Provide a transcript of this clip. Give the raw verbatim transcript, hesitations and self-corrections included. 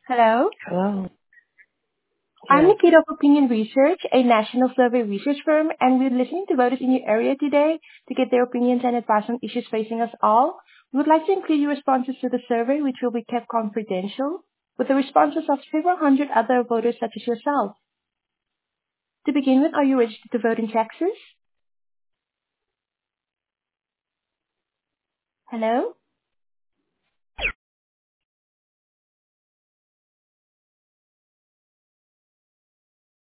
Hello, Hello. I'm Yes. Nikita of Opinion Research, a national survey research firm, and we're listening to voters in your area today to get their opinions and advice on issues facing us all. We would like to include your responses to the survey, which will be kept confidential, with the responses of several hundred other voters such as yourself. To begin with, are you registered to vote in Texas? Hello?